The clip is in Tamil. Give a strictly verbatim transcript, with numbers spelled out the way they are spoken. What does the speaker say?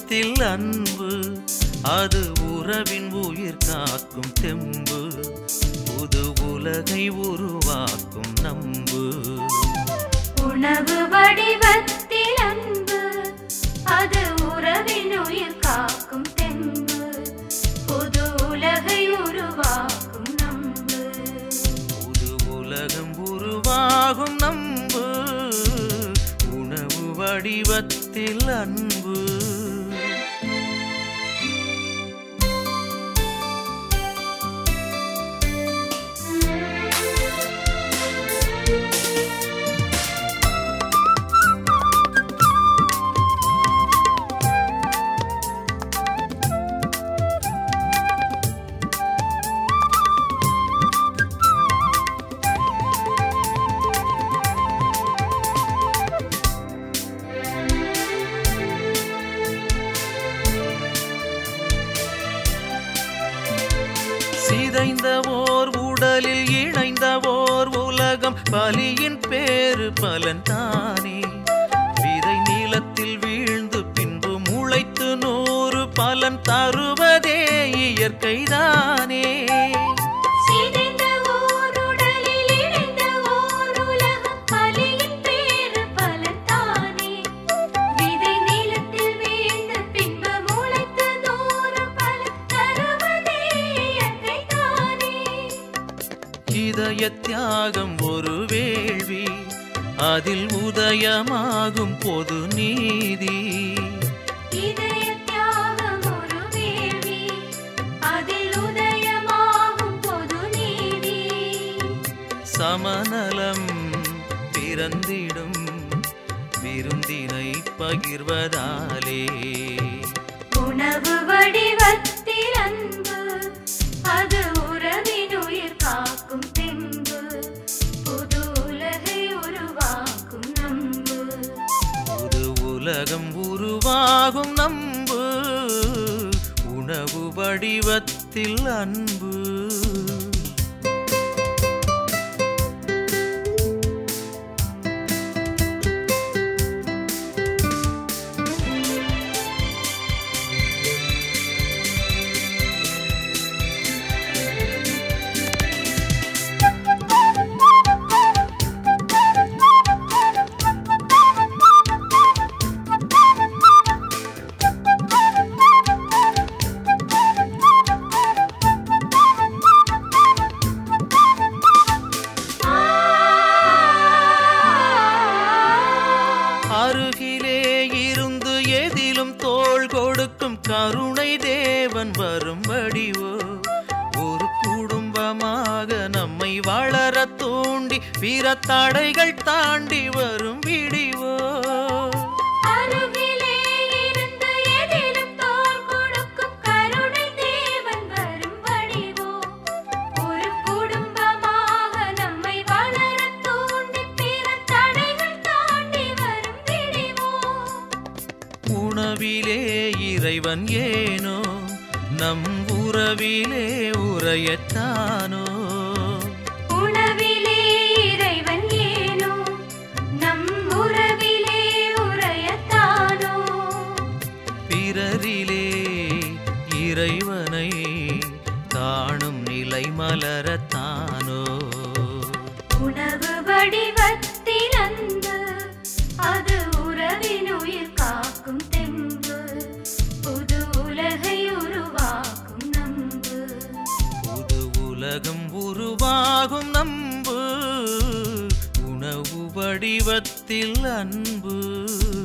வடிவத்தில் அன்பு, அது உறவின் உயிர் காக்கும் தெம்பு, புது உலகை உருவாக்கும் நம்பு. உணவு வடிவத்தில் அன்பு, அது உறவின் உயிர் காக்கும் தெம்பு, புது உலகை உருவாக்கும் நம்பு. புது உலகம் உருவாகும் நம்பு, உணவு வடிவத்தில் அன்பு. சிதைந்த ஓர் உடலில் இணைந்த ஓர் உலகம், பலியின் பேரு பலன் தானே. விதை நீளத்தில் வீழ்ந்து பின்பு முளைத்து நூறு பலன் தருவதே இயற்கைதானே. இதய தியாகம் ஒரு வேள்வி, அதில் உதயமாகும் பொது நீதி. இதய தியாகம் ஒரு வேள்வி, அதில் உதயமாகும் பொது நீதி. சமநலம் பிறந்திடும் விருந்தினை பகிர்வதாலே. உணவு வடிவத்தில் அன்பு, அது உறவின் உயிர் காக்கும் தெம்பு, புது உலகை உருவாக்கும் நம்பு. புது உலகம் உருவாகும் நம்பு, உணவு வடிவத்தில் அன்பு. அருகிலே இருந்து எதிலும் தோள் கொடுக்கும் கருணை தேவன் வரும் வடிவோ, ஒரு குடும்பமாக நம்மை வளர தூண்டி பிற தடைகள் தாண்டி வரும் விடிவோ. உணவிலே இறைவன் ஏனோ, நம் உறவிலே உரையத்தானோ. உணவிலே இறைவன் ஏனோ, நம் உறவிலே உரையத்தானோ. பிறரிலே இறைவனை காணும் நிலை மலரத்தானோ. உணவு வடிவத்தில் அன்பு, அது உறவின் உயிர் காக்கும் தெம்பு, புது உலகை உருவாக்கும் நம்பு. புது உலகம் உருவாகும் நம்பு, உணவு வடிவத்தில் அன்பு.